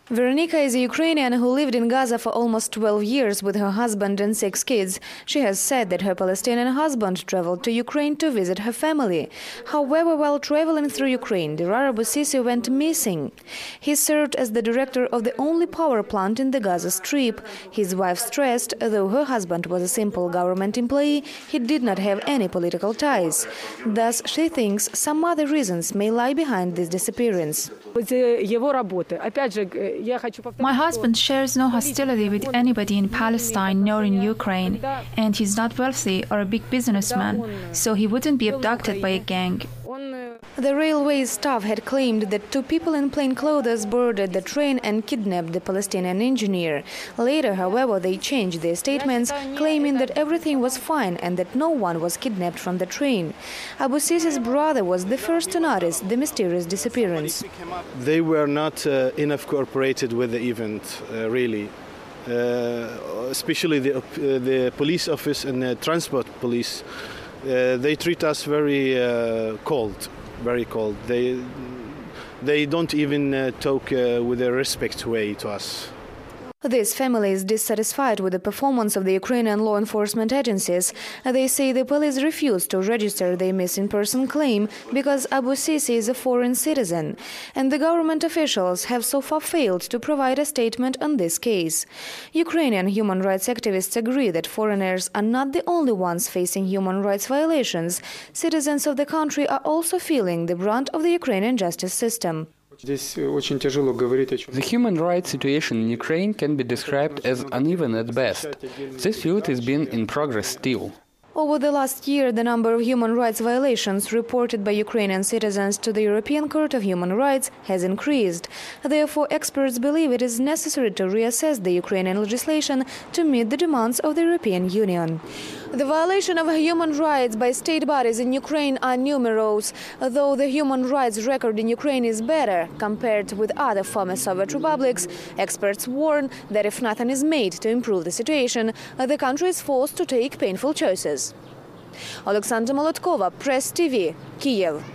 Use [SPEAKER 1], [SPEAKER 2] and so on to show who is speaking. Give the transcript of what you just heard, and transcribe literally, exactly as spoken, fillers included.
[SPEAKER 1] Veronika is a Ukrainian who lived in Gaza for almost twelve years with her husband and six kids. She has said that her Palestinian husband traveled to Ukraine to visit her family. However, while traveling through Ukraine, Derar Abu Sisi went missing. He served as the director of the only power plant in the Gaza Strip. His wife stressed, though her husband was a simple government employee, he did not have any political ties. Thus, she thinks some other reasons may lie behind this disappearance.
[SPEAKER 2] My husband shares no hostility with anybody in Palestine nor in Ukraine, and he's not wealthy or a big businessman, so he wouldn't be abducted by a gang.
[SPEAKER 1] The railway staff had claimed that two people in plain clothes boarded the train and kidnapped the Palestinian engineer. Later, however, they changed their statements, claiming that everything was fine and that no one was kidnapped from the train. Abu Sisi's brother was the first to notice the mysterious disappearance.
[SPEAKER 3] They were not uh, enough cooperated with the event, uh, really. Uh, especially the, uh, the police office and the transport police. Uh, they treat us very uh, cold, very cold. They, they don't even uh, talk uh, with a respect way to us.
[SPEAKER 1] This family is dissatisfied with the performance of the Ukrainian law enforcement agencies. They say the police refused to register their missing person claim because Abu Sisi is a foreign citizen, and the government officials have so far failed to provide a statement on this case. Ukrainian human rights activists agree that foreigners are not the only ones facing human rights violations. Citizens of the country are also feeling the brunt of the Ukrainian justice system.
[SPEAKER 4] The human rights situation in Ukraine can be described as uneven at best. This field is being in progress still.
[SPEAKER 1] Over the last year, the number of human rights violations reported by Ukrainian citizens to the European Court of Human Rights has increased. Therefore, experts believe it is necessary to reassess the Ukrainian legislation to meet the demands of the European Union. The violation of human rights by state bodies in Ukraine are numerous. Though the human rights record in Ukraine is better compared with other former Soviet republics, experts warn that if nothing is made to improve the situation, the country is forced to take painful choices. Alexandra Molotkova, Press T V, Kyiv.